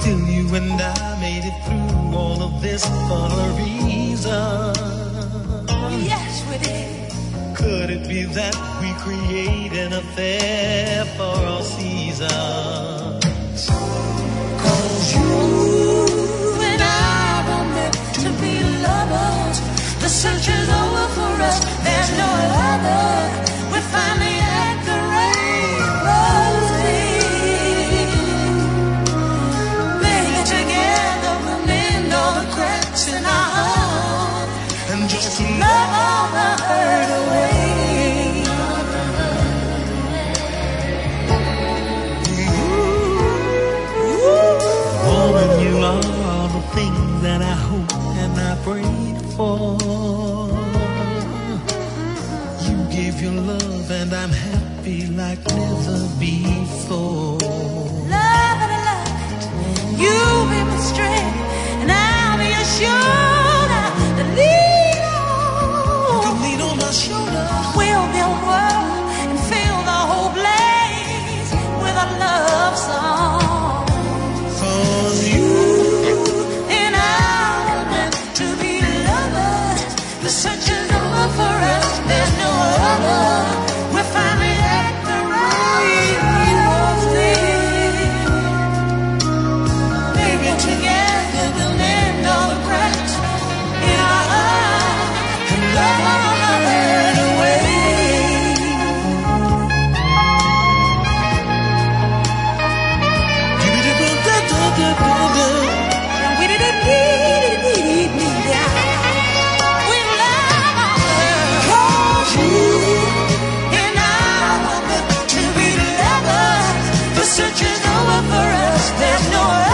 Still you and I made it through all of this for a reason. Yes, we did. Could it be that we create an affair for all seasons? 'Cause you and I were meant to be lovers. The search is over for us. There's no other. We finally had the rainbows lead. Baby, together we'll mend all the cracks in our heart. and just to Love all the hurt away. Woman, you are all the things that I hope and I prayed for. You gave your love and I'm happy like never before. Love and light, you be my strength, and I'll be your shoulder to lean on. You can lean on my shoulder. We'll build a world and fill the whole place with a love song. 'Cause you And I were meant to be lovers. The search is over for us. There's no other. We're finally at the rainbow's lead. Baby, together we'll mend all the cracks in our heart and love all the hurt away. And we didn't need we love all the hurt. 'Cause you and I were meant to be lovers. The search is over for us. There's no